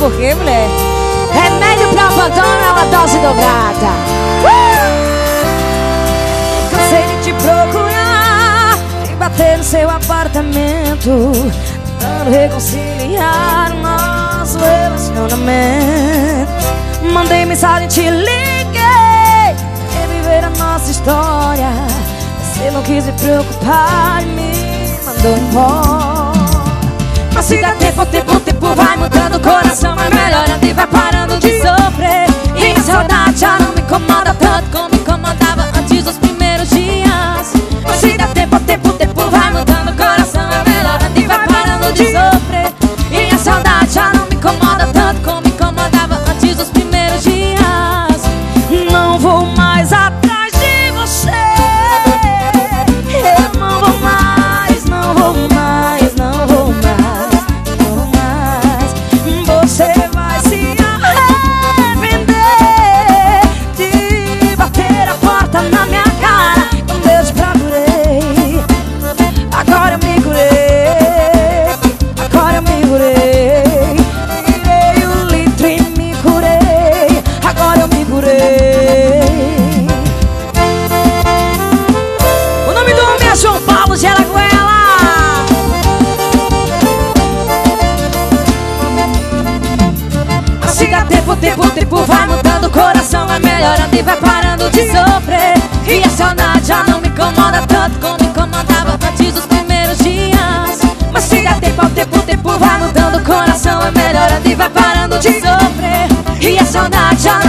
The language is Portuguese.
por quê, mulher? Remédio pra abandono é uma dose dobrada. Cansei de te procurar e bater no seu apartamento, tentando reconciliar o nosso relacionamento. Mandei mensagem, te liguei, reviver a nossa história. Você não quis me preocupar e me mandou embora. Mas se dá tempo, o tempo vai mudando o coração, vai melhorando e vai parando de sofrer. E a saudade já não me incomoda tanto como me incomodava antes dos primeiros dias. Mas se dá tempo, o tempo vai mudando o coração, vai melhorando e vai parando de sofrer. E a saudade já não me incomoda tanto como me incomodava antes dos primeiros dias. Não vou mais atrás de você. Eu não vou mais, não vou mais, não vou mais, não vou mais. Você vai se arrepender de bater a porta na minha cara quando eu te procurei. Agora eu me curei, agora eu me curei. Tirei o litro e me curei, agora eu me curei. O nome do homem é João Paulo de Araguela. Se dá tempo, o tempo vai mudando o coração, vai melhorando e vai parando de sofrer. E a saudade já não me incomoda tanto como me incomodava antes dos primeiros dias. Mas se dá tempo, o tempo vai mudando o coração, vai melhorando e vai parando de sofrer. E a saudade já